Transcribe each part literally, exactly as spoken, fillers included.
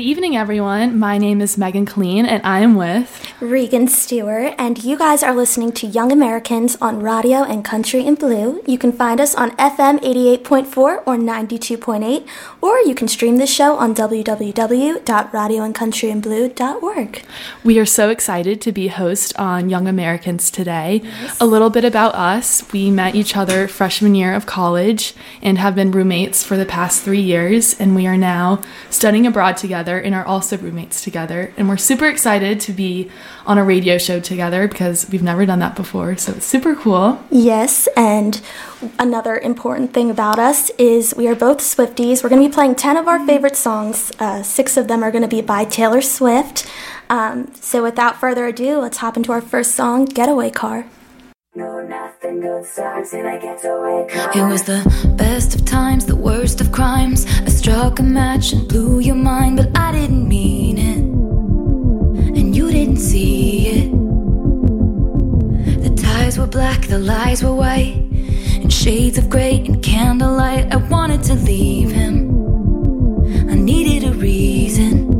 evening, everyone. My name is Megan Clean, and I am with Regan Stewart, and you guys are listening to Young Americans on Radio and Country and Blue. You can find us on F M eighty-eight point four or ninety-two point eight, or you can stream the show on w w w dot radio and country and blue dot org. We are so excited to be host on Young Americans today. Yes. A little bit about us. We met each other freshman year of college and have been roommates for the past three years, and we are now studying abroad together and are also roommates together. And we're super excited to be on a radio show together because we've never done that before, so it's super cool. Yes, and another important thing about us is we are both Swifties. We're going to be playing ten of our favorite songs. Uh, six of them are going to be by Taylor Swift. Um, so without further ado, let's hop into our first song, Getaway Car. No, nothing good starts in a getaway car. It was the best of times, the worst of crimes. I struck a match and blew your mind, but I didn't mean it, and you didn't see it. The ties were black, the lies were white, in shades of grey and candlelight. I wanted to leave him, I needed a reason.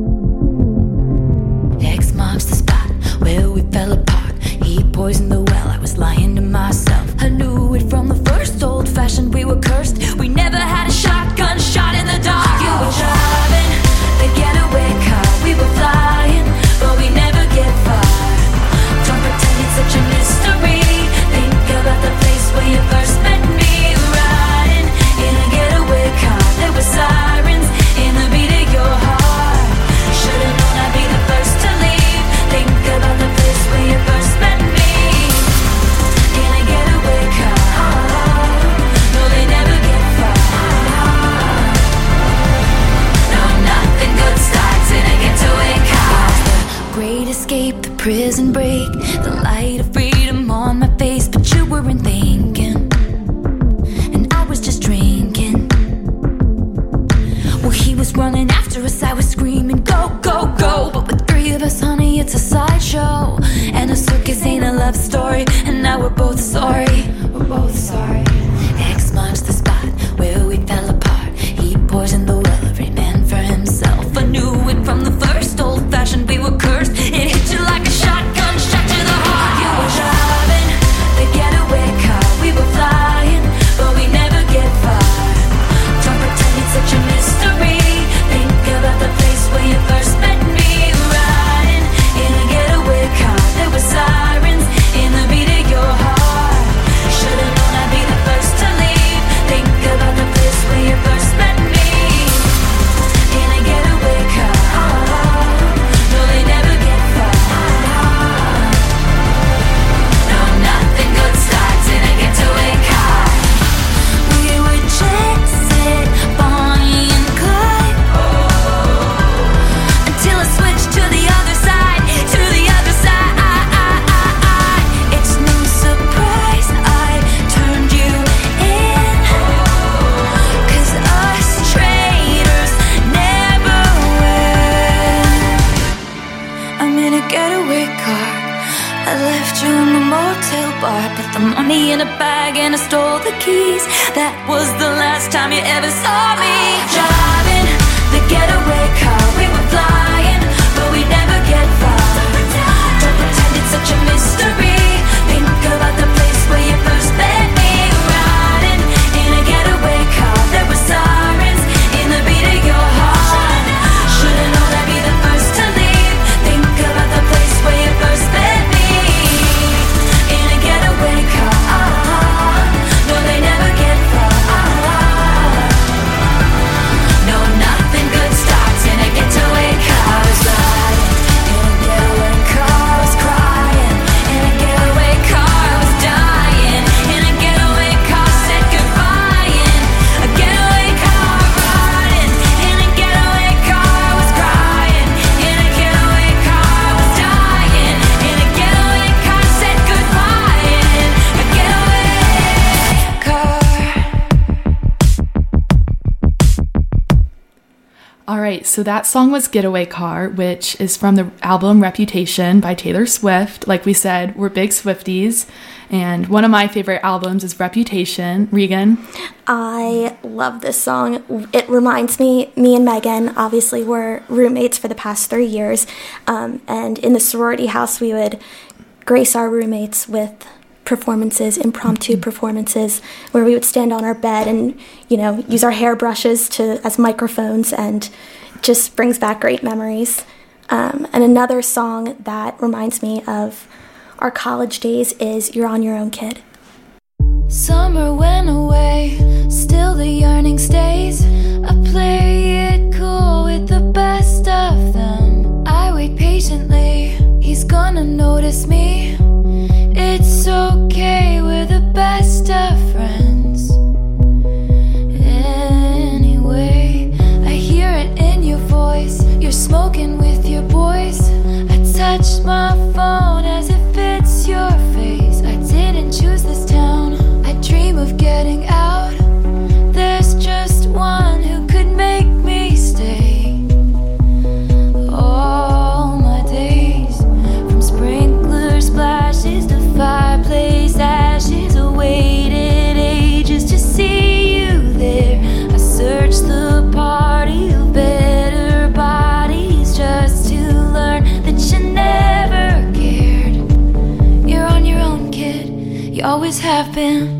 X marks the spot where we fell apart. He poisoned the well, I was lying to myself. I knew it from the first, old-fashioned, we were cursed. We never had a shotgun shot in the dark. You were driving the getaway car, we were flying, but we never get far. Don't pretend it's such a mystery. Think about the place where you first met me. Riding in a getaway car, there were sirens in the beat of your heart. Should've known I'd be the first to leave. Think about the place where you first met me. In a getaway car, no, they never get far. No, nothing good starts in a getaway car. The great escape, the prison break, the light of freedom on my face, but you weren't thinking, and I was just drinking. Well, he was running after us, I was screaming, go, go, go. But with three of us, honey, it's a sideshow, and a circus ain't a love story. And now we're both sorry, we're both sorry. X marks the spot where we fell apart. He poisoned the well, every man for himself. I knew it from the first, old-fashioned, we were cursed. It hit you like a shotgun shot to the heart. You were driving the getaway car, we were flying, but we never get far. Don't pretend it's such a mystery. Think about the place where you first met me. Riding in a getaway car, there were sirens in the beat of your heart. Should've known I'd be the first to leave. Think about the place where you first met me. In a getaway car, no, they never get far. No, nothing good starts in a getaway car. We were jet set, Bonnie and Clyde, until I switched to the other side, to the other side. It's no surprise I turned you in, 'cause us traitors never win. I'm in a getaway car, I left you in the motel bar, put the money in a bag and I stole the keys. That was the last time you ever saw me. Driving the getaway car, we were flying, but we never get far. Don't pretend it's such a mystery. Think about the place where you first met me. Riding in a getaway car, there were sirens in the beat of your heart. Should've known I'd be the first to leave. Think about the place where you first met me. In a getaway car, no, they never get far. No, nothing good starts in a getaway car. so that song was Getaway Car, which is from the album Reputation by Taylor Swift. Like we said, we're big Swifties, and one of my favorite albums is Reputation. Regan? I love this song. It reminds me, me and Megan, obviously, were roommates for the past three years, um, and in the sorority house, we would grace our roommates with performances, impromptu mm-hmm. performances, where we would stand on our bed and, you know, use our hairbrushes to as microphones, and just brings back great memories. Um, and another song that reminds me of our college days is You're on Your Own, Kid. Summer went away, still the yearning stays. I play it cool with the best of them. I wait patiently, he's gonna notice me. It's okay, we're the best of friends. Anyway, I hear it in your voice. You're smoking with your boys. I touch my phone as it fits your face. I didn't choose this town, I dream of getting out. There's just one who could make me stay. All my days, from sprinkler splashes to fireplace ashes, I waited ages to see you there. I searched the party of better bodies just to learn that you never cared. You're on your own, kid, you always have been.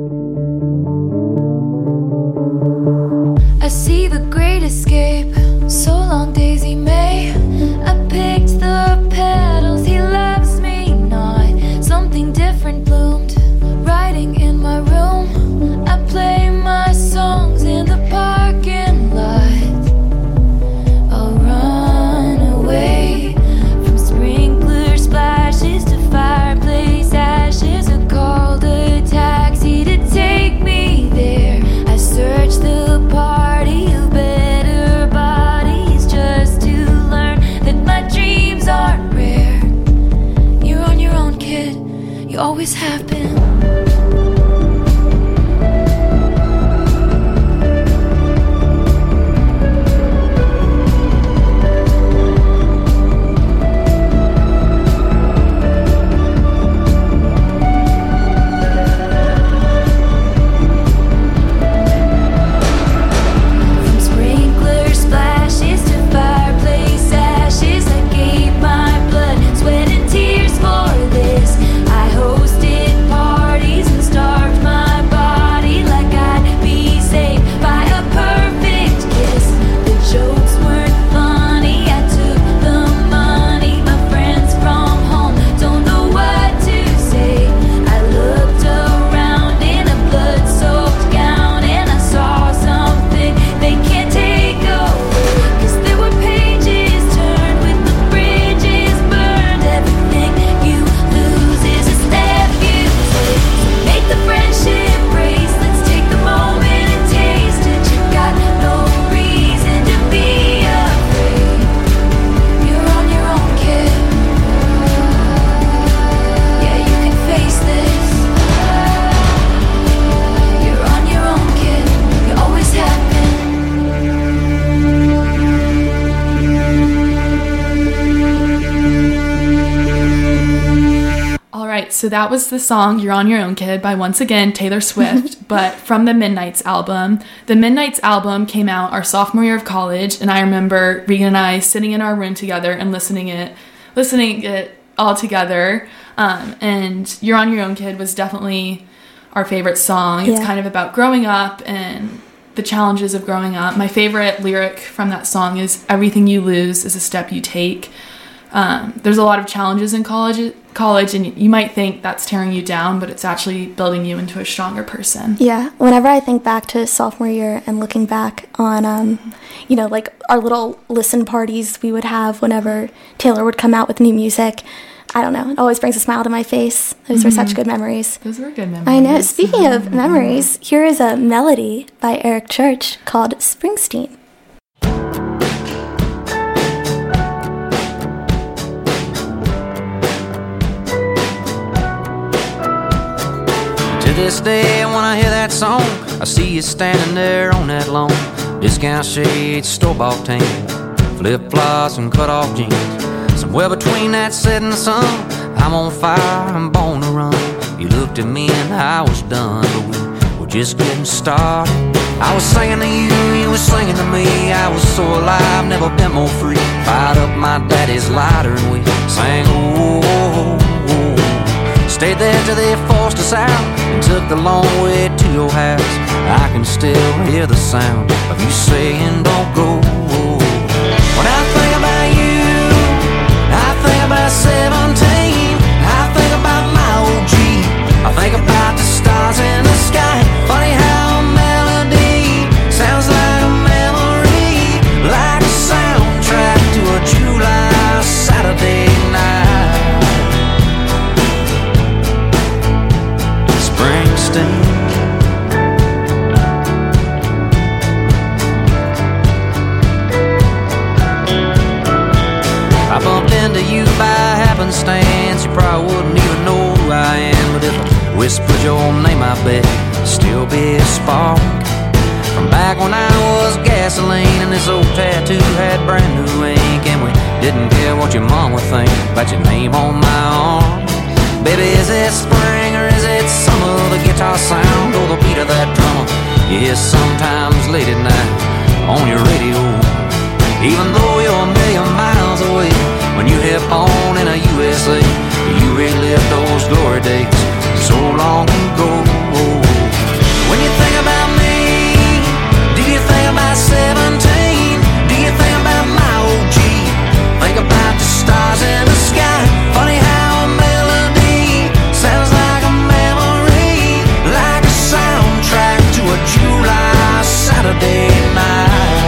I see the great escape, so long Daisy May. I picked the petals, he loves me not. Something different bloomed, writing in my room. I play my songs in the parking lot. I'll run away from sprinkler splashes to fireplace ashes. I called a taxi to take me there. I searched the party of better bodies just to learn that my dreams aren't rare. You're on your own, kid, you always have been. From sprinkler splashes to fireplace ashes, I gave my blood, sweat and tears for this. I hosted parties and starved my body like I'd be saved by a perfect kiss. The jokes weren't funny, I took the money. My friends from home don't know what to say. I looked around in a blood-soaked gown and I saw something they can't take away. 'Cause there were pages turned with the bridges burned. Everything you lose is a step you take. So make the friendship race, let's take the moment and taste it. You got no reason to be afraid. You're on your own, kid. Yeah, you can face this. You're on your own, kid, you always have been. All right, so that was the song You're on Your Own, Kid by, once again, Taylor Swift, but from the Midnights album. The Midnights album came out our sophomore year of college, and I remember Regan and I sitting in our room together and listening it, listening it all together. Um, and You're on Your Own, Kid was definitely our favorite song. It's Yeah. kind of about growing up and the challenges of growing up. My favorite lyric from that song is, everything you lose is a step you take. Um, there's a lot of challenges in college, college, and you might think that's tearing you down, but it's actually building you into a stronger person. Yeah, whenever I think back to sophomore year and looking back on, um, you know, like our little listen parties we would have whenever Taylor would come out with new music, I don't know, it always brings a smile to my face. Those were such good memories. Those were good memories. I know. Speaking of memories, here is a melody by Eric Church called Springsteen. To this day, when I hear that song, I see you standing there on that lawn. Discount shades, store-bought tan, flip-flops and cut-off jeans. Somewhere between that setting sun, I'm on fire, I'm born to run. You looked at me and I was done, but we were just getting started. I was singing to you, you were singing to me. I was so alive, never been more free. Fired up my daddy's lighter and we sang, oh, oh, oh. Stayed there till they forced us out and took the long way to your house. I can still hear the sound of you saying, don't go. When I think about you, I think about seventeen. I think about my old Jeep. I think about the stars in the sky. Funny how a melody sounds like a memory, like a soundtrack to a July Saturday night. Springsteen. I bumped into you by happenstance. You probably wouldn't even know who I am, but if I whispered your name, I bet it'd still be a spark from back when I was gasoline and this old tattoo had brand new ink, and we didn't care what your mom would think about your name on my arm. Baby, is it spring or is it summer? The guitar sound or the beat of that drummer you hear sometimes late at night on your radio. Even though you're a million miles away, when you hit on in a U S A, you relive those glory days so long ago. When you think about me, do you think about seventeen? Do you think about my old Jeep? Think about the stars in the sky. Funny how a melody sounds like a memory, like a soundtrack to a July Saturday night.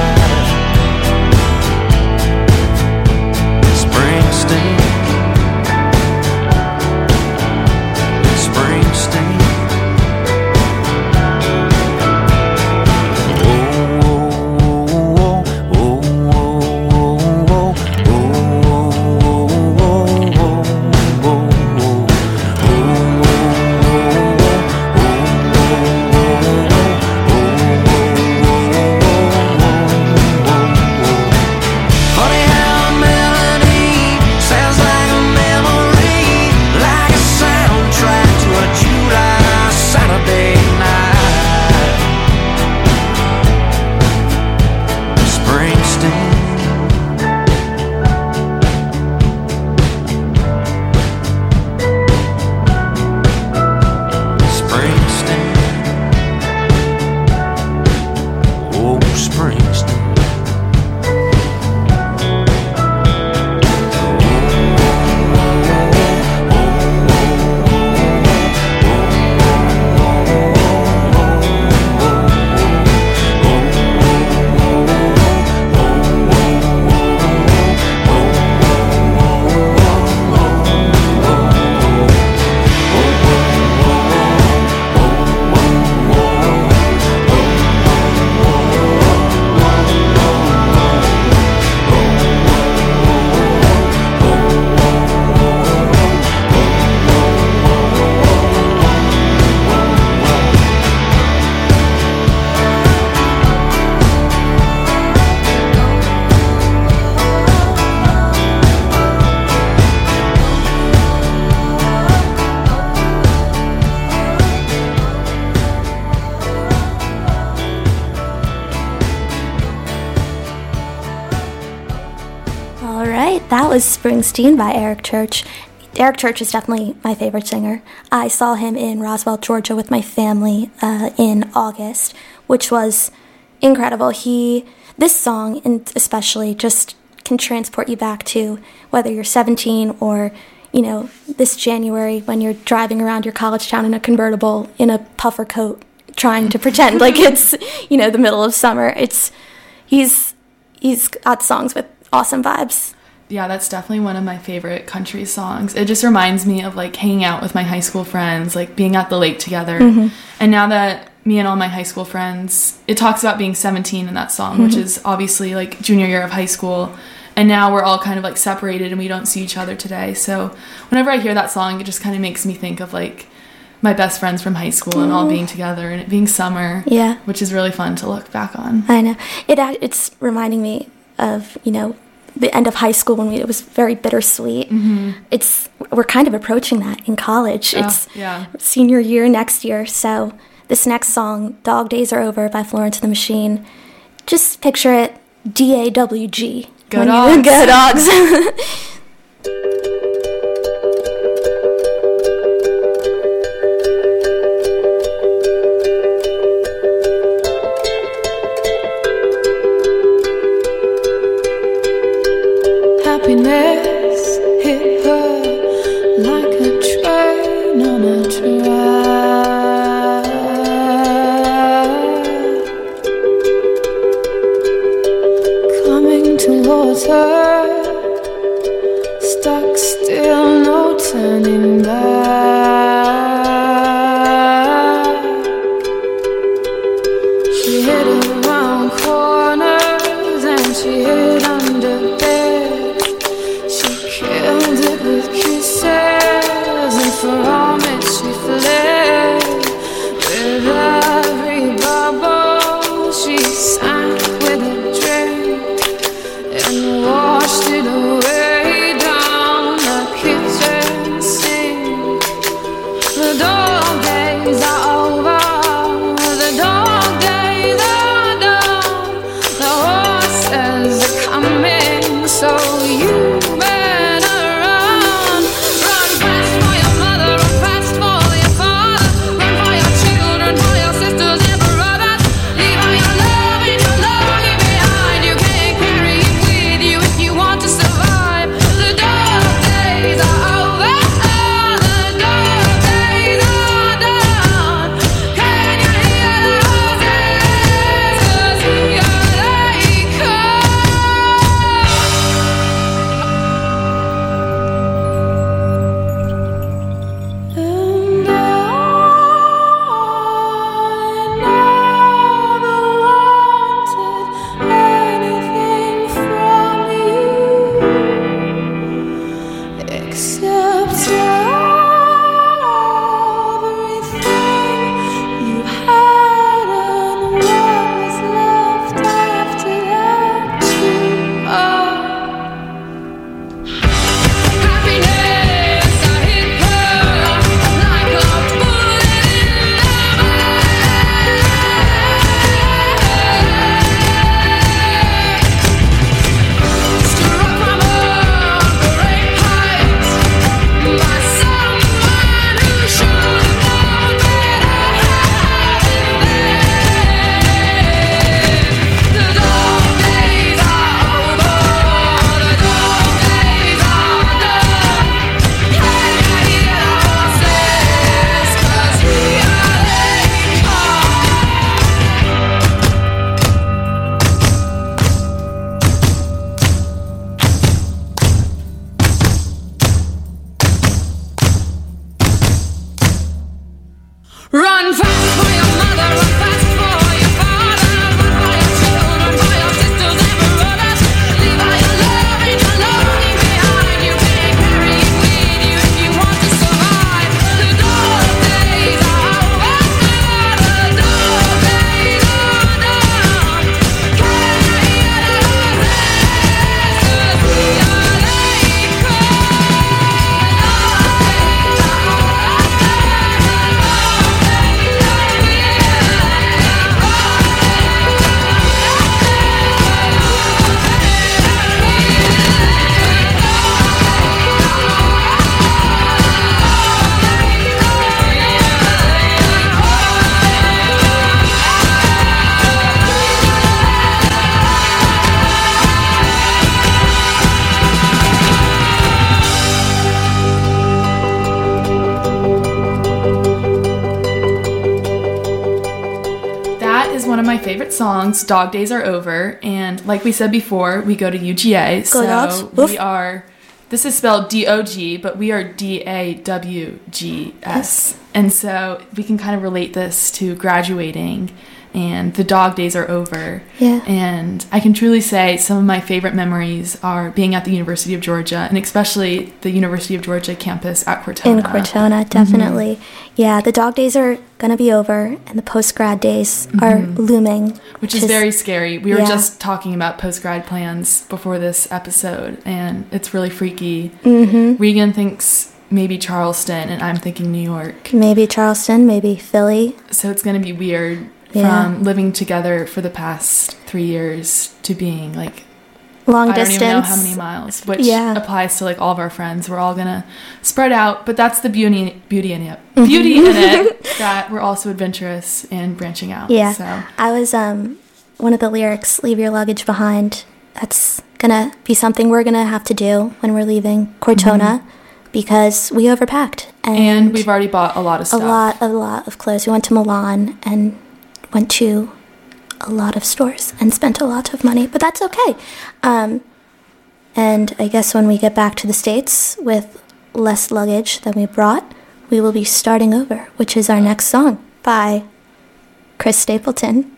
That was Springsteen by Eric Church. Eric Church is definitely my favorite singer. I saw him in Roswell, Georgia with my family uh, in August, which was incredible. He, this song, and especially, just can transport you back to whether you're seventeen or, you know, this January when you're driving around your college town in a convertible in a puffer coat trying to pretend like it's, you know, the middle of summer. It's, he's, he's got songs with awesome vibes. Yeah, that's definitely one of my favorite country songs. It just reminds me of, like, hanging out with my high school friends, like, being at the lake together. Mm-hmm. And now that me and all my high school friends, it talks about being seventeen in that song, mm-hmm. which is obviously, like, junior year of high school. And now we're all kind of, like, separated and we don't see each other today. So whenever I hear that song, it just kind of makes me think of, like, my best friends from high school and all being together and it being summer. Yeah. Which is really fun to look back on. I know. It It's reminding me of, you know, the end of high school when we, it was very bittersweet. Mm-hmm. It's we're kind of approaching that in college. Oh, it's yeah. senior year next year. So this next song, Dog Days Are Over by Florence and the Machine, just picture it, D A W G. Go when Dogs. You, go Dogs. Happiness hit her like a train on a track, coming towards her, stuck still, no turning back. She hid around corners and she hid under bed. Killed it with kisses, and for vomit she fled. With every bubble she sank with a drink and washed it away down the kitchen sink. The dog days are over, the dog days are done. The horses are coming, so you favorite songs, Dog Days Are Over, and like we said before, we go to U G A. Go so Dogs. we Oof. are, this is spelled D O G, but we are D A W G S. And so we can kind of relate this to graduating and the dog days are over. Yeah. And I can truly say some of my favorite memories are being at the University of Georgia, and especially the University of Georgia campus at Cortona. In Cortona, definitely. Mm-hmm. Yeah, the dog days are going to be over, and the post-grad days mm-hmm. are looming. Which is, is very scary. We were yeah. just talking about post-grad plans before this episode, and it's really freaky. Mm-hmm. Regan thinks maybe Charleston, and I'm thinking New York. Maybe Charleston, maybe Philly. So it's going to be weird yeah. from living together for the past three years to being, like, long I distance. I don't even know how many miles, which yeah. applies to, like, all of our friends. We're all going to spread out, but that's the beauty, beauty in it. Beauty in it, that we're also adventurous and branching out. Yeah. So. I was, um, one of the lyrics, Leave Your Luggage Behind. That's going to be something we're going to have to do when we're leaving Cortona. Mm-hmm. Because we overpacked. And, and we've already bought a lot of stuff. A lot, a lot of clothes. We went to Milan and went to a lot of stores and spent a lot of money. But that's okay. Um, and I guess when we get back to the States with less luggage than we brought, we will be starting over, which is our next song by Chris Stapleton.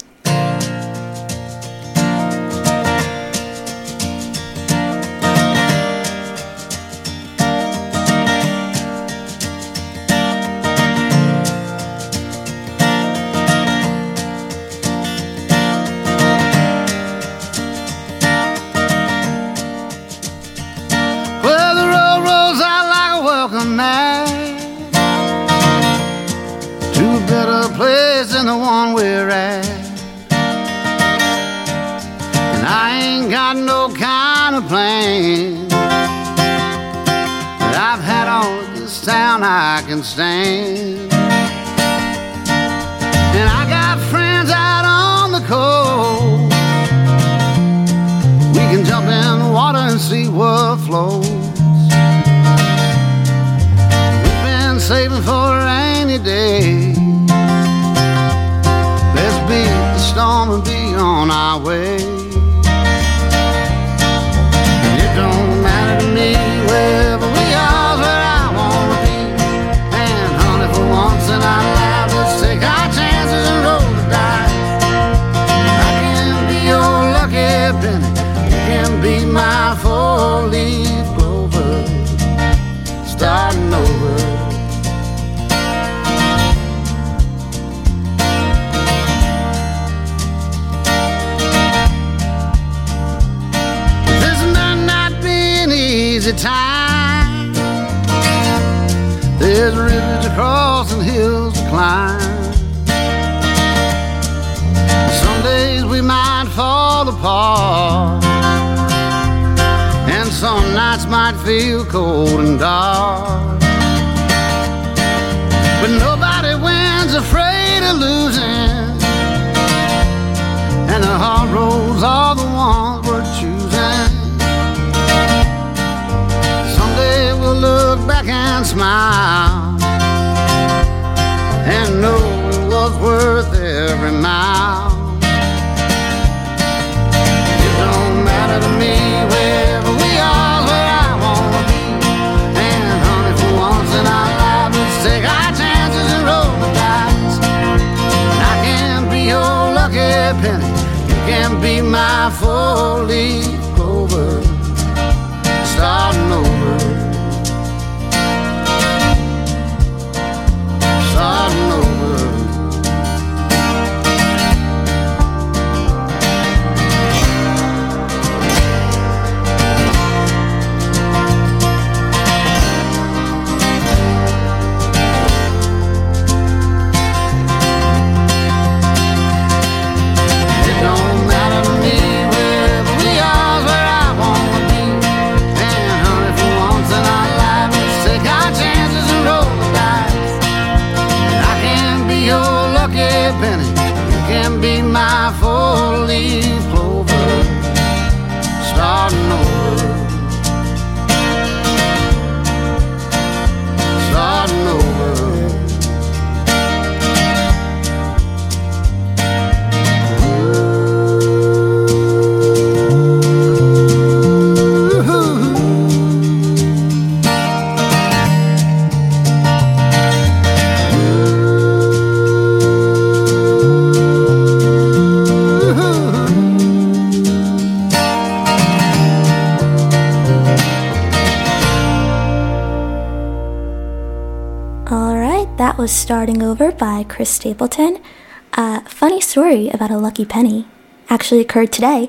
The one we're at, and I ain't got no kind of plan that I've had all of this town I can stand. And I got friends out on the coast, we can jump in the water and see what flows. We've been saving for a rainy day, beat the storm and be on our way. And it don't matter to me wherever we are, where I wanna be. And honey, for once in our lives, let's take our chances and roll the dice. I can be your lucky penny, you can be my four-leaf clover, starting over. Time. There's rivers to cross and hills to climb. Some days we might fall apart, and some nights might feel cold and dark. But nobody wins afraid of losing, and the hard roads are the ones we're choosing. Look back and smile and know it was worth every mile. It don't matter to me wherever we are, where I wanna be. And honey, for once in our lives, let's take our chances and roll the dice. And I can be your lucky penny, you can be my four-leaf clover, starting over. Starting over. That was Starting Over by Chris Stapleton. A uh, funny story about a lucky penny actually occurred today.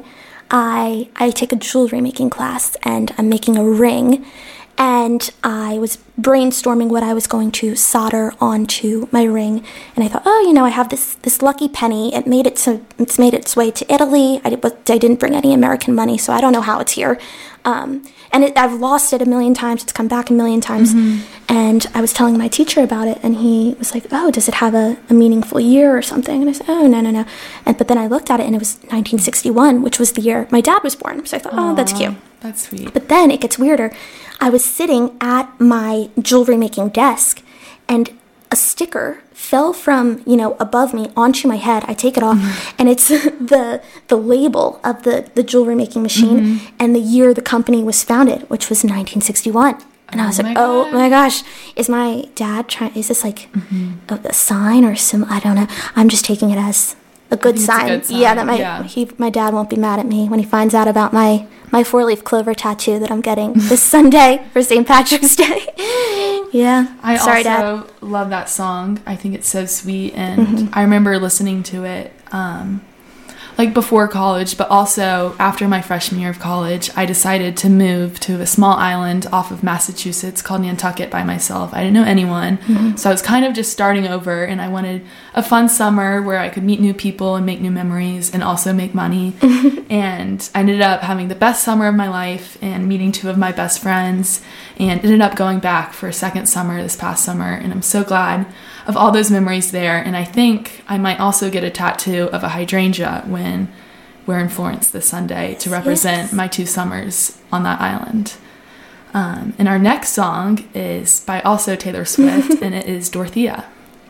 I I take a jewelry making class and I'm making a ring, and I was brainstorming what I was going to solder onto my ring, and I thought, oh, you know, I have this this lucky penny. It made it to it's made its way to Italy. I, did, but I didn't bring any American money, so I don't know how it's here. Um, and it, I've lost it a million times. It's come back a million times. Mm-hmm. And I was telling my teacher about it, and he was like, oh, does it have a, a meaningful year or something? And I said, oh, no, no, no. And But then I looked at it, and it was nineteen sixty-one, which was the year my dad was born. So I thought, oh, that's cute. That's sweet. But then it gets weirder. I was sitting at my jewelry making desk, and a sticker fell from, you know, above me onto my head. I take it off, mm-hmm. and it's the the label of the, the jewelry making machine, mm-hmm. and the year the company was founded, which was nineteen sixty-one. And I was oh like, my oh my gosh, is my dad trying, is this like mm-hmm. a, a sign or some, I don't know. I'm just taking it as a good, sign. a good sign. Yeah, that my yeah. he my dad won't be mad at me when he finds out about my, my four-leaf clover tattoo that I'm getting this Sunday for Saint Patrick's Day. Yeah. I Sorry, also Dad. love that song. I think it's so sweet, and mm-hmm. I remember listening to it um, like before college, but also after my freshman year of college, I decided to move to a small island off of Massachusetts called Nantucket by myself. I didn't know anyone, mm-hmm. so I was kind of just starting over, and I wanted a fun summer where I could meet new people and make new memories and also make money. And I ended up having the best summer of my life and meeting two of my best friends, and ended up going back for a second summer this past summer, and I'm so glad of all those memories there. And I think I might also get a tattoo of a hydrangea when we're in Florence this Sunday to represent yes. my two summers on that island. Um, and our next song is by also Taylor Swift, and it is Dorothea.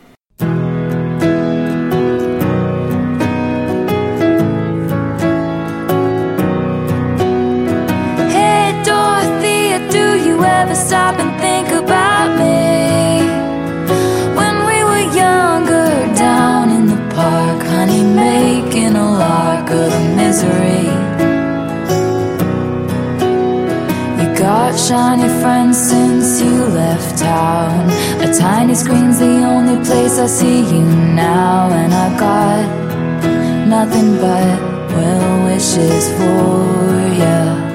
Hey Dorothea, do you ever stop and think about me? Down in the park, honey, making a lark of the misery. You got shiny friends since you left town. A tiny screen's the only place I see you now. And I got nothing but well wishes for you.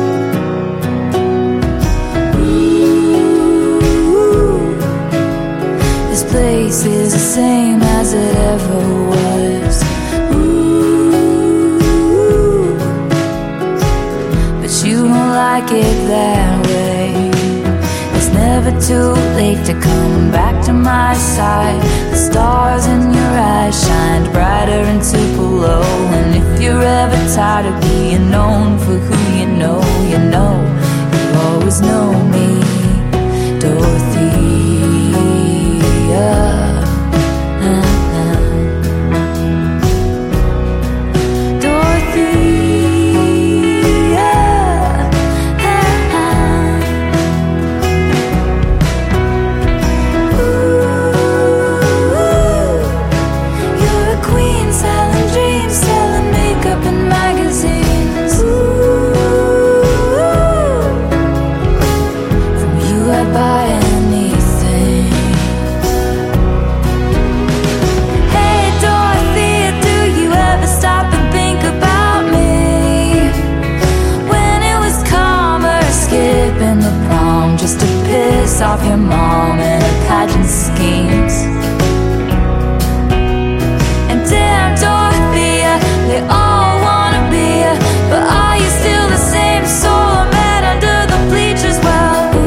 Place is the same as it ever was. Ooh, but you don't like it that way. It's never too late to come back to my side. The stars in your eyes shined brighter in Tupelo. And if you're ever tired of being known for who you know, you know, you always know me, Dorothea. Yeah. Uh-huh. Dorothea. Uh-huh. Ooh, you're a queen selling dreams, selling makeup and magazines. Ooh, from you I'd buy anything. Stop and think about me when it was calmer, skipping the prom just to piss off your mom and her pageant schemes. And damn Dorothea, they all wanna be you, but are you still the same soul I met under the bleachers? Well,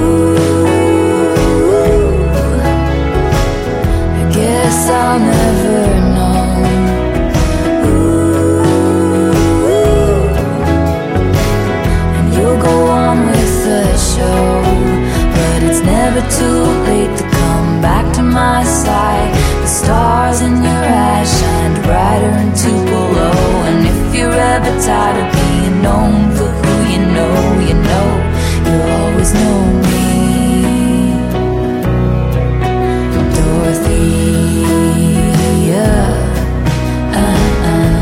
ooh, I guess I'll never know. But it's never too late to come back to my side. The stars in your eyes shined brighter in Tupelo. And if you're ever tired of being known for who you know, you know, you'll always know me, Dorothea. Uh-uh.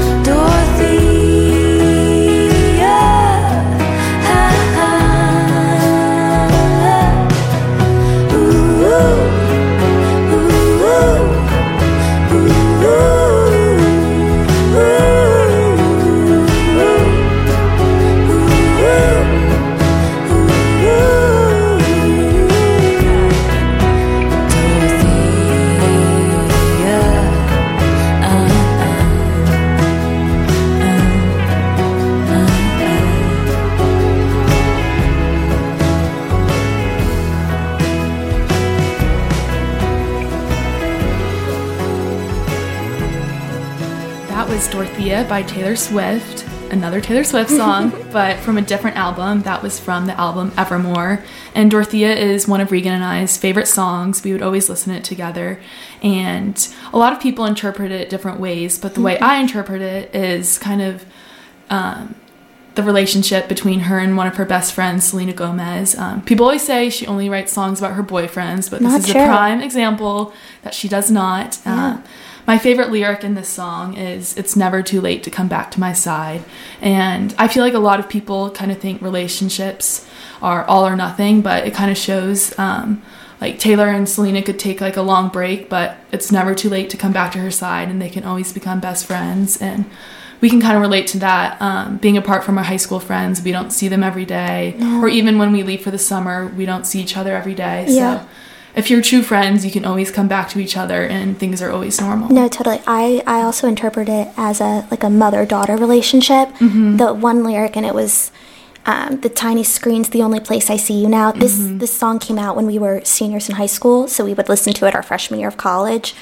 Dorothea. was Dorothea by Taylor Swift, another Taylor Swift song, but from a different album. That was from the album Evermore. And Dorothea is one of Regan and I's favorite songs. We would always listen to it together. And a lot of people interpret it different ways, but the way I interpret it is kind of um, the relationship between her and one of her best friends, Selena Gomez. Um, people always say she only writes songs about her boyfriends, but this Not is true. a prime example that she does not. Yeah. Um, my favorite lyric in this song is, "It's never too late to come back to my side." And I feel like a lot of people kind of think relationships are all or nothing, but it kind of shows um, like Taylor and Selena could take like a long break, but it's never too late to come back to her side, and they can always become best friends. And we can kind of relate to that. Um, being apart from our high school friends, we don't see them every day. No. Or even when we leave for the summer, we don't see each other every day. Yeah. So if you're true friends, you can always come back to each other and things are always normal. No, totally. I, I also interpret it as a like a mother-daughter relationship. Mm-hmm. The one lyric, and it was um, "The tiny screen's the only place I see you now." This Mm-hmm. this song came out when we were seniors in high school, so we would listen to it our freshman year of college,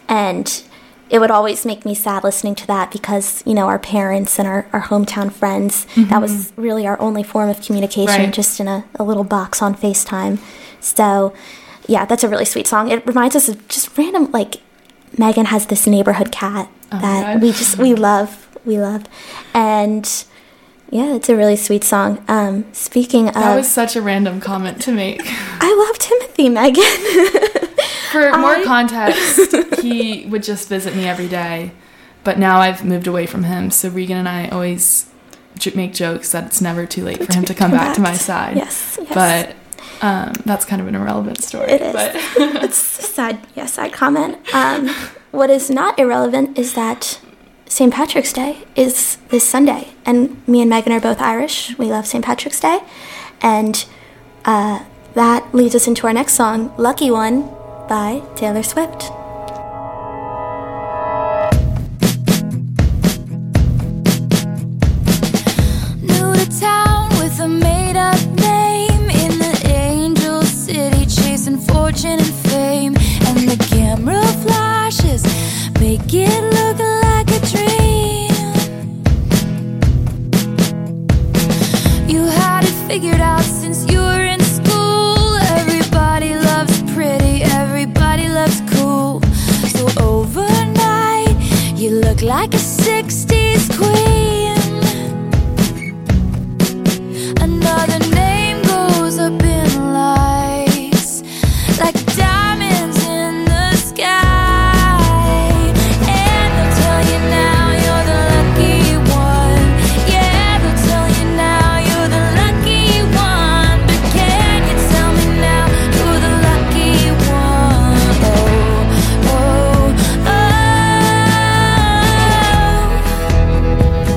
and it would always make me sad listening to that because, you know, our parents and our, our hometown friends, that was really our only form of communication, Right. just in a, a little box on FaceTime. So, yeah, that's a really sweet song. It reminds us of just random, like, Megan has this neighborhood cat Oh my that God. we just, we love, we love. And, yeah, it's a really sweet song. Um, speaking of, That was such a random comment to make. I love Timothy, Megan. For more I- context, he would just visit me every day, but now I've moved away from him, so Regan and I always j- make jokes that it's never too late for him to come back to my side. Yes, yes. But um, that's kind of an irrelevant story. It is. But It's a sad, yeah, side comment. Um, what is not irrelevant is that Saint Patrick's Day is this Sunday, and me and Megan are both Irish. We love Saint Patrick's Day, and uh, that leads us into our next song, "Lucky One" by Taylor Swift. New to town with a made-up name, in the angel city chasing fortune and fame, and the camera flashes make it look like a dream. You had it figured out since you were in school. Everybody loves pretty, everybody loves cool. So overnight you look like a sixties queen. Another name goes up in lights, like diamonds in the sky. And they'll tell you now you're the lucky one. Yeah, they'll tell you now you're the lucky one. But can you tell me now you're the lucky one? Oh, oh, oh.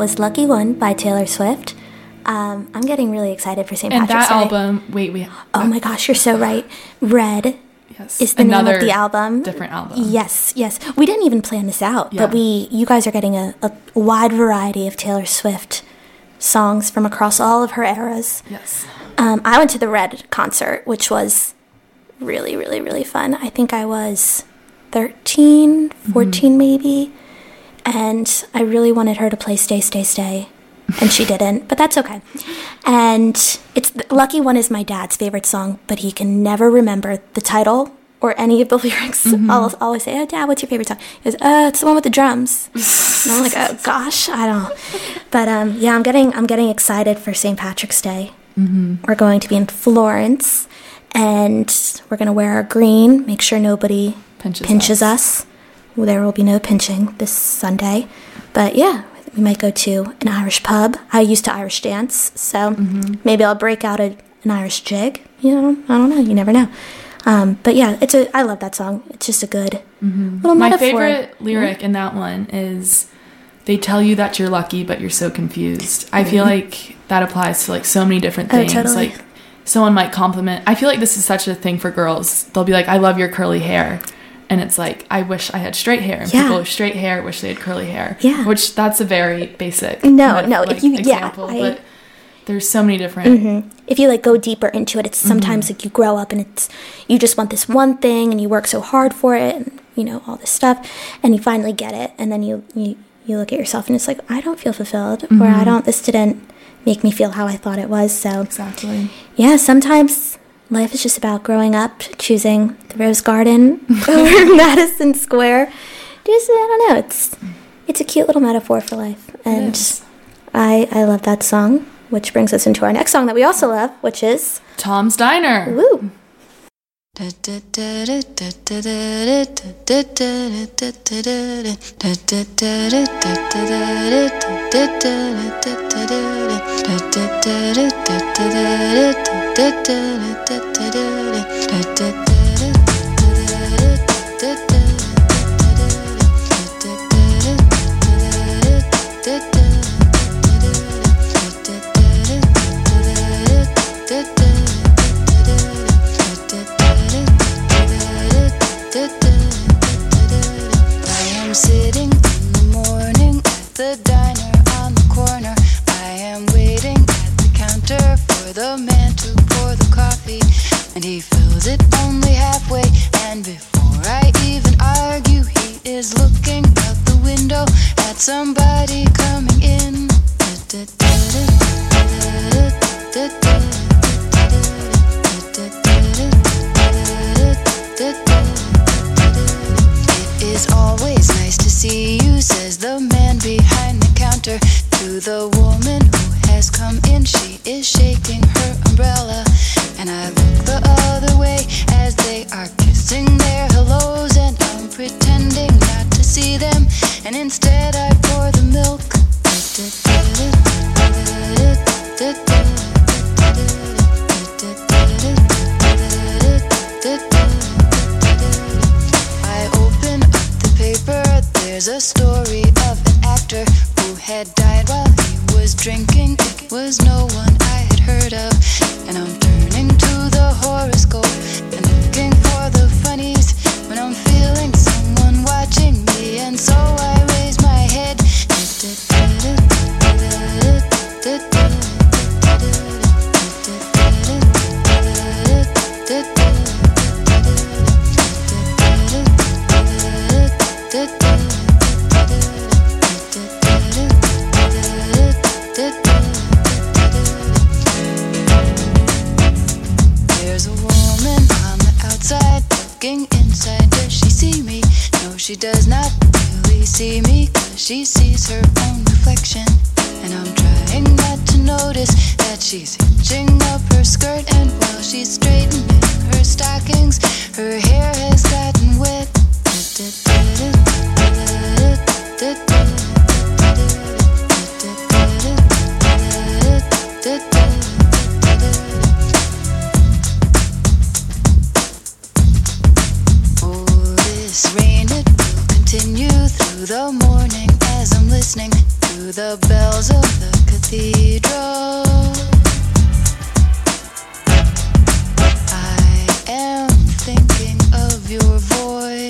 was Lucky One by Taylor Swift. Um, I'm getting really excited for Saint And Patrick's that Day. album, wait, we. Oh my gosh, you're so right. Red Yes. is the Another name of the album. different album. Yes, yes. We didn't even plan this out, Yeah. but we, you guys are getting a, a wide variety of Taylor Swift songs from across all of her eras. Yes. Um, I went to the Red concert, which was really, really, really fun. I think I was thirteen, fourteen mm-hmm. maybe, and I really wanted her to play Stay, Stay, Stay, and she didn't, but that's okay. And it's Lucky One is my dad's favorite song, but he can never remember the title or any of the lyrics. Mm-hmm. I'll always say, oh, Dad, what's your favorite song? He goes, uh, it's the one with the drums. And I'm like, oh, gosh, I don't. But um, yeah, I'm getting I'm getting excited for Saint Patrick's Day. Mm-hmm. We're going to be in Florence, and we're going to wear our green, make sure nobody pinches, pinches us. us. Well, there will be no pinching this Sunday. But yeah, we might go to an Irish pub. I used to Irish dance, so mm-hmm. maybe I'll break out a, an Irish jig. You know, I don't know. You never know. Um, but yeah, it's a. I love that song. It's just a good mm-hmm. little My metaphor. favorite lyric in that one is, "They tell you that you're lucky, but you're so confused." I feel like that applies to like so many different things. Oh, totally. Like someone might compliment. I feel like this is such a thing for girls. They'll be like, "I love your curly hair," and it's like, "I wish I had straight hair." And yeah. people with straight hair wish they had curly hair. Yeah. Which that's a very basic. No, meta- no. like, If you, example, yeah, I, but there's so many different. Mm-hmm. If you like go deeper into it, it's sometimes mm-hmm. like you grow up and it's you just want this one thing and you work so hard for it and you know all this stuff and you finally get it and then you you, you look at yourself and it's like I don't feel fulfilled mm-hmm. or I don't this didn't make me feel how I thought it was. So exactly. Yeah, sometimes life is just about growing up, choosing the Rose Garden over Madison Square. Just I don't know. It's it's a cute little metaphor for life, and I I love that song. Which brings us into our next song that we also love, which is Tom's Diner. Woo! Sitting in the morning at the diner on the corner. I am waiting at the counter for the man to pour the coffee, and he fills it only halfway. And before I even argue, he is looking out the window at somebody coming in. It is always nice to see you, says the man behind the counter to the woman who has come in. She is shaking her umbrella, and I look the other way as they are kissing their hellos, and I'm pretending not to see them, and instead I pour the milk. I open up the paper, there's a story of an actor who had died while he was drinking. It was no one I had heard of, and I'm turning to the horoscope and looking for the funnies when I'm feeling someone watching me, and so I raise my head. There's a woman on the outside looking inside. Does she see me? No, she does not really see me, 'cause she sees her own reflection. And I'm trying not to notice that she's hitching up her skirt, and while she's straightening her stockings, her hair has gotten wet. Oh, this rain, it will continue through the morning as I'm listening to the bells of the cathedral. I am thinking of your voice.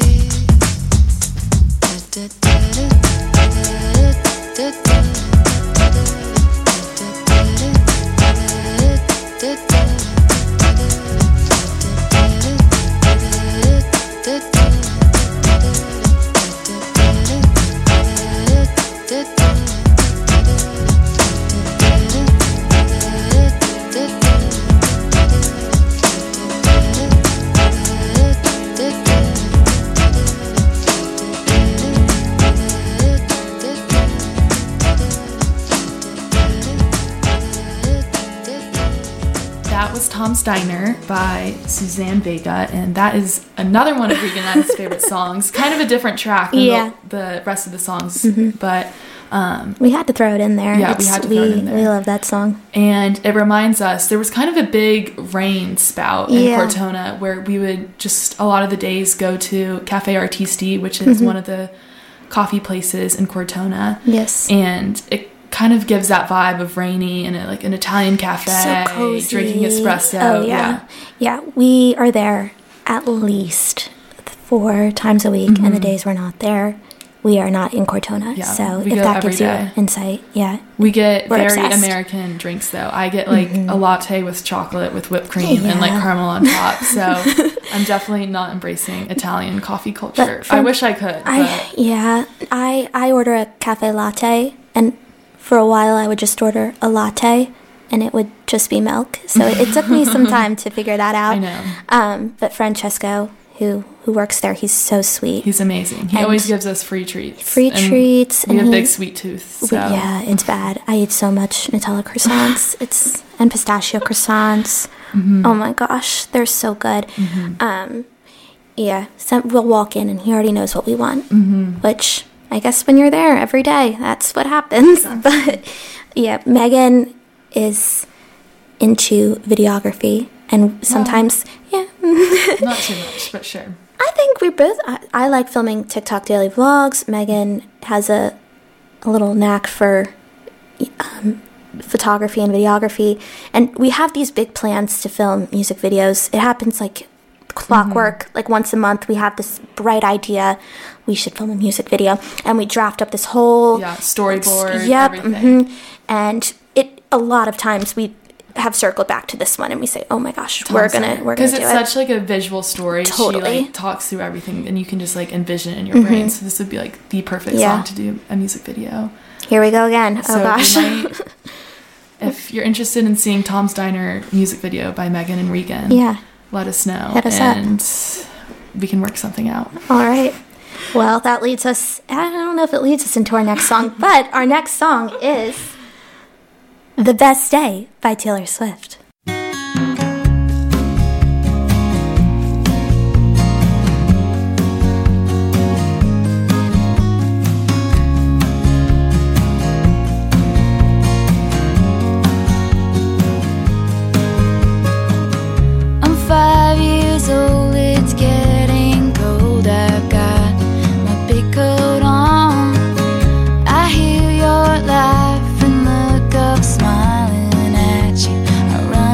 Tom's Diner by Suzanne Vega, and that is another one of Regan and I's favorite songs. Kind of a different track than yeah. the, the rest of the songs, mm-hmm. but um, we had to throw it in there. Yeah, it's, we had to we, throw it in there. We love that song. And it reminds us, there was kind of a big rain spout in yeah. Cortona where we would just a lot of the days go to Cafe Artisti, which is mm-hmm. one of the coffee places in Cortona. Yes. And it kind of gives that vibe of rainy and a, like an Italian cafe, so cozy. Drinking espresso. Oh yeah. yeah, yeah. We are there at least four times a week, mm-hmm. and the days we're not there, we are not in Cortona. Yeah, so if that gives day. you insight, yeah. We get we're very obsessed. American drinks though. I get like mm-hmm. a latte with chocolate with whipped cream yeah. and like caramel on top. So I'm definitely not embracing Italian coffee culture. I wish I could. I, but. Yeah, I I order a cafe latte, and for a while I would just order a latte and it would just be milk. So it, it took me some time to figure that out. I know. Um, but Francesco, who who works there, he's so sweet. He's amazing. He and always gives us free treats. Free and treats. We and have he, big sweet tooth. So. Yeah, it's bad. I eat so much Nutella croissants. It's and pistachio croissants. Mm-hmm. Oh my gosh, they're so good. Mm-hmm. Um, yeah, so we'll walk in and he already knows what we want, mm-hmm. which... I guess when you're there every day, that's what happens. But yeah, Megan is into videography, and sometimes, well, yeah. Not too much, but sure. I think we both, I, I like filming TikTok daily vlogs. Megan has a, a little knack for um, photography and videography. And we have these big plans to film music videos. It happens like clockwork. Mm-hmm. Like once a month we have this bright idea, we should film a music video, and we draft up this whole yeah storyboard. Yep, everything. Mm-hmm. And it a lot of times we have circled back to this one and we say, oh my gosh, Tom we're gonna we're gonna do it, because it's such like a visual story. Totally. She like talks through everything and you can just like envision it in your mm-hmm. brain. So this would be like the perfect yeah. song to do a music video. Here we go again. So oh gosh. might, if you're interested in seeing Tom's Diner music video by Megan and Regan, yeah, let us know. Hit us and up. We can work something out. All right. Well, that leads us, I don't know if it leads us into our next song, but our next song is The Best Day by Taylor Swift. I'm five years old, it's getting cold. I've got my big coat on. I hear your laugh and look up smiling at you. I run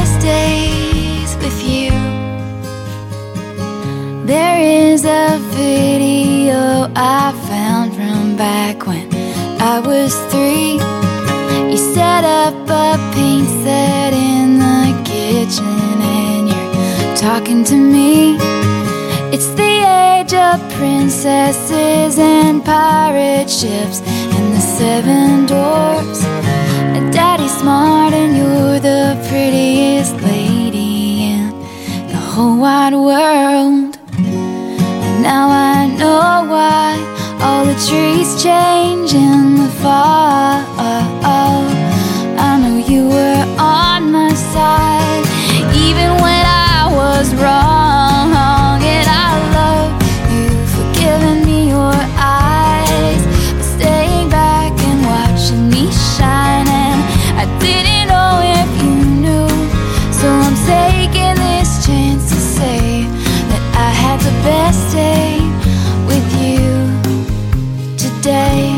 best days with you. There is a video I found from back when I was three. You set up a paint set in the kitchen and you're talking to me. It's the age of princesses and pirate ships and the seven dwarfs. Daddy's smart and you're the prettiest lady in the whole wide world. And now I know why all the trees change in the fall. I know you were on my side even when I was wrong. And I love you for giving me your eyes, for staying back and watching me shine. And I didn't know if you knew, so I'm taking this chance to say that I had the best day with you today.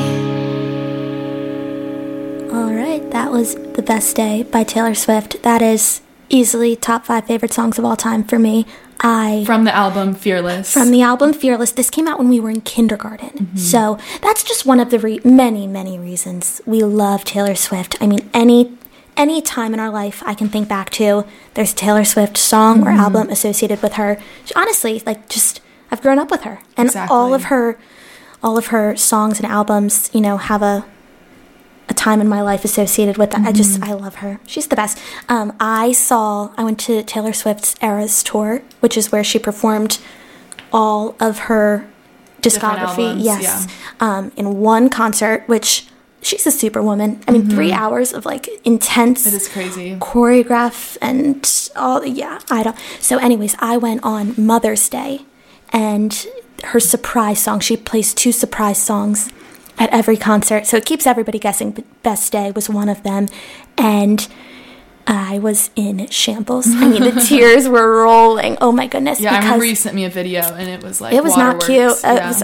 Alright, that was The Best Day by Taylor Swift. That is easily top five favorite songs of all time for me. I From the album Fearless. From the album Fearless. This came out when we were in kindergarten. Mm-hmm. So that's just one of the re- many, many reasons we love Taylor Swift. I mean, any any time in our life I can think back to, there's a Taylor Swift song mm-hmm. or album associated with her. Honestly, like just, I've grown up with her. And exactly. all of her all of her songs and albums, you know, have a a time in my life associated with that. Mm-hmm. I just, I love her. She's the best. Um, I saw, I went to Taylor Swift's Eras Tour, which is where she performed all of her discography. Albums, yes. Yeah. Um, in one concert, which she's a superwoman. I mean, mm-hmm. three hours of like intense. It is crazy. Choreograph and all, yeah, I don't. So anyways, I went on Mother's Day and her surprise song, she plays two surprise songs at every concert, so it keeps everybody guessing, but Best Day was one of them, and I was in shambles. I mean, the tears were rolling. Oh my goodness. Yeah, I remember you sent me a video, and it was like it was not cute. Yeah. It was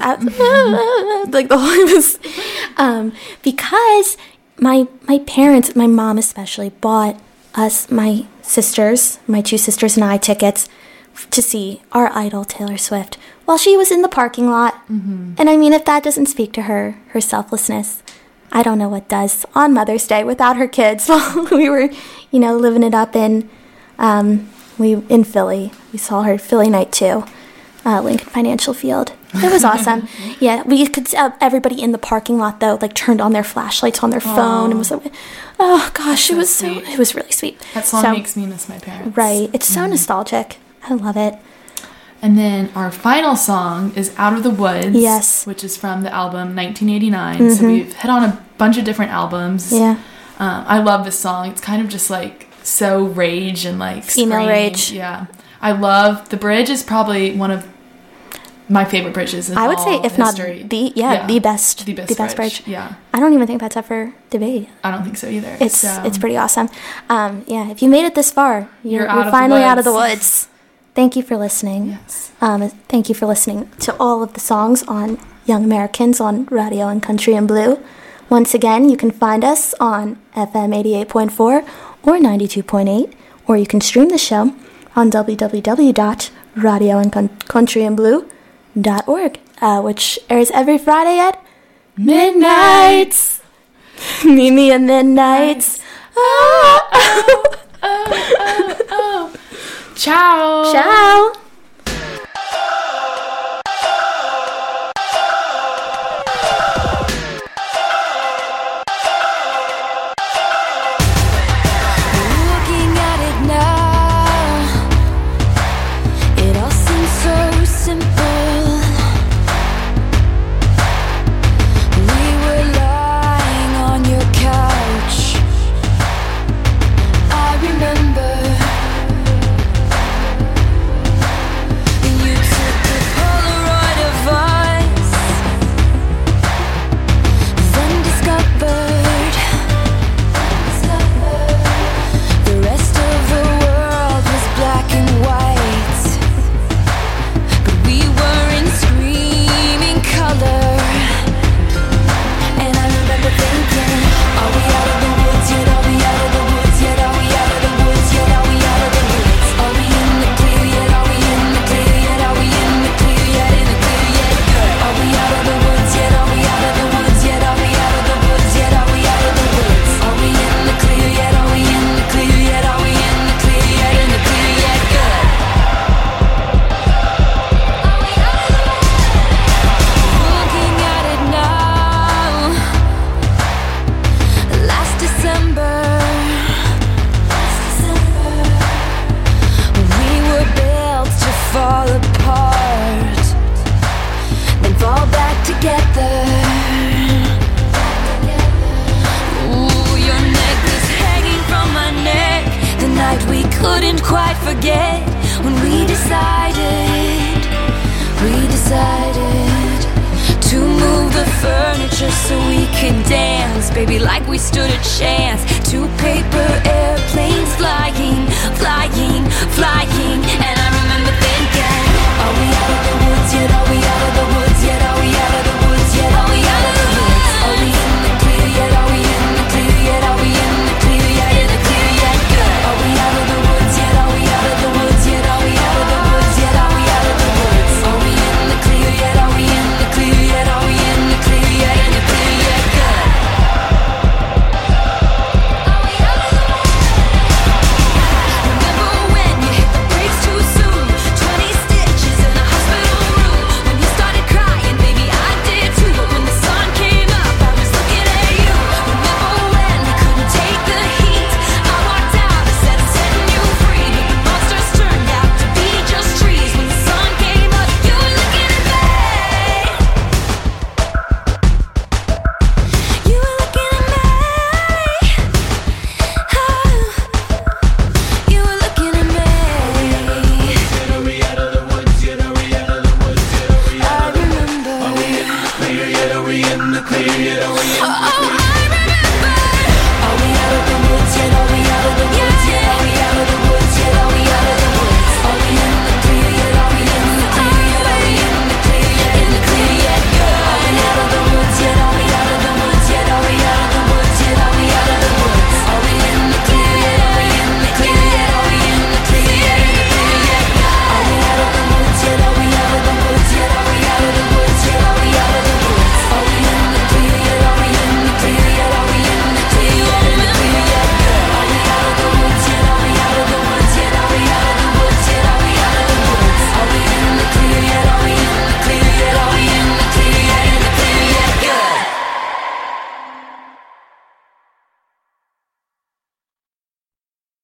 uh, like the whole, it was, um, because my, my parents, my mom especially, bought us, my sisters, my two sisters and I, tickets to see our idol Taylor Swift while she was in the parking lot. Mm-hmm. And I mean, if that doesn't speak to her, her selflessness, I don't know what does. On Mother's Day without her kids, while we were, you know, living it up in, um, we in Philly. We saw her Philly night too, uh, Lincoln Financial Field. It was awesome. Yeah, we could. Uh, everybody in the parking lot though, like turned on their flashlights on their phone Aww. and was like, "Oh gosh, That's it was so, so. It was really sweet." That song so, makes me miss my parents. Right. It's so mm. nostalgic. I love it. And then our final song is Out of the Woods. Yes. Which is from the album nineteen eighty-nine. Mm-hmm. So we've hit on a bunch of different albums. Yeah. Um, I love this song. It's kind of just like so rage and like female scream. rage. Yeah. I love the bridge is probably one of my favorite bridges in I would all say if history. not the yeah, yeah, the best the best, the best bridge. bridge. Yeah. I don't even think that's up for debate. I don't think so either. It's so. it's pretty awesome. Um, yeah, if you made it this far, you're, you're, out you're of finally the out of the woods. Thank you for listening. Yes. Um, thank you for listening to all of the songs on Young Americans on Radio and Country and Blue. Once again, you can find us on F M eighty-eight point four or ninety-two point eight, or you can stream the show on w w w dot radio and country and blue dot org, uh, which airs every Friday at midnight. Meet me at midnight. Oh, oh, oh, oh, oh. Ciao. Ciao. Looking at it now, it all seems so simple. We were lying on your couch. I remember couldn't quite forget when we decided, we decided to move the furniture so we could dance, baby, like we stood a chance. Two paper airplanes flying, flying, flying